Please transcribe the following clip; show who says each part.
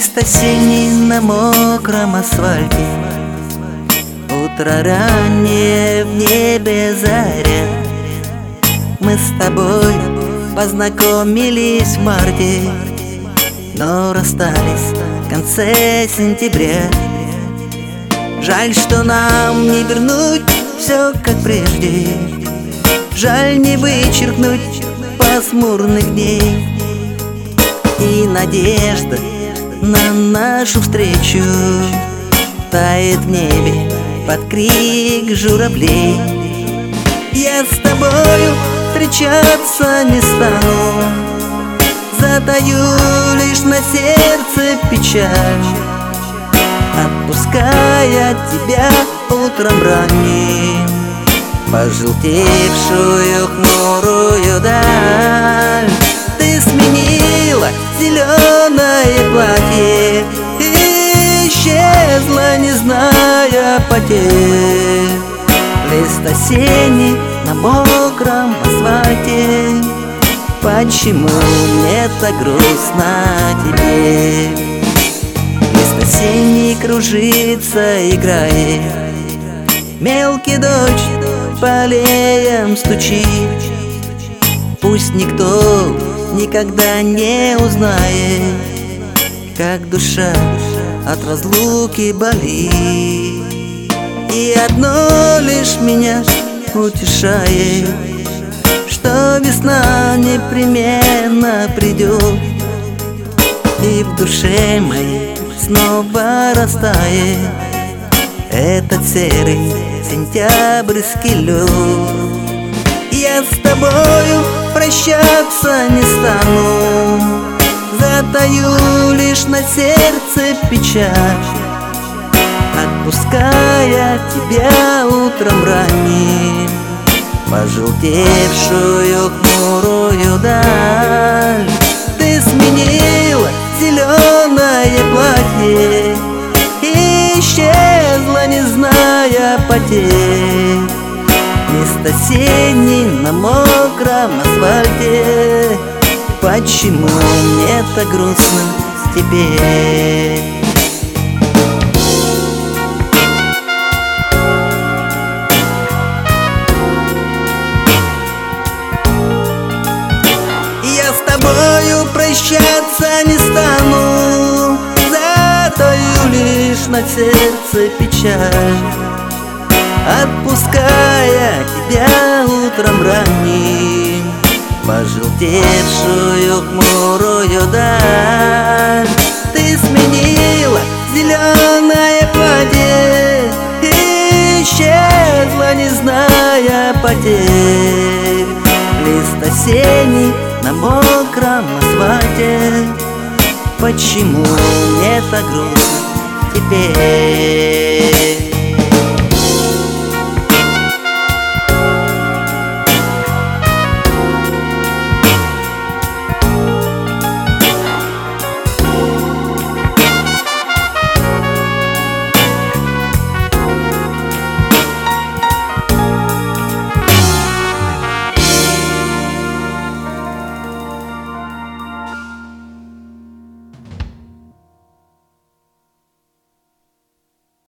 Speaker 1: Лист осенний на мокром асфальте, утро раннее, в небе заря. Мы с тобой познакомились в марте, но расстались в конце сентября. Жаль, что нам не вернуть все как прежде, жаль не вычеркнуть пасмурных дней. И надежда на нашу встречу тает в небе под крик журавлей. Я с тобою встречаться не стану, затаю лишь на сердце печаль, отпуская тебя утром ранним, пожелтевшую хмурую даль. Ты сменила зеленое платье и исчезла, не зная потерь. Лист осенний на мокром асфальте, почему мне так грустно тебе? Лист осенний кружится, играет, мелкий дождь по аллеям стучит. Пусть никто никогда не узнает, как душа от разлуки болит. И одно лишь меня утешает, что весна непременно придет, и в душе моей снова растает этот серый сентябрьский лед. Я с тобою прощаться не стану, затаю лишь на сердце печаль, отпуская тебя утром ранним, пожелтевшую хмурую даль. Ты сменила зеленое платье и исчезла, не зная потерь. Лист осенний на мокром асфальте, почему мне так грустно теперь? Я с тобою прощаться не стану, затаю лишь на сердце печаль, отпуская тебя утром ранним, пожелтевшую хмурую даль. Ты сменила зеленое платье и исчезла, не зная потерь. Лист осенний на мокром асфальте, почему мне так грустно теперь?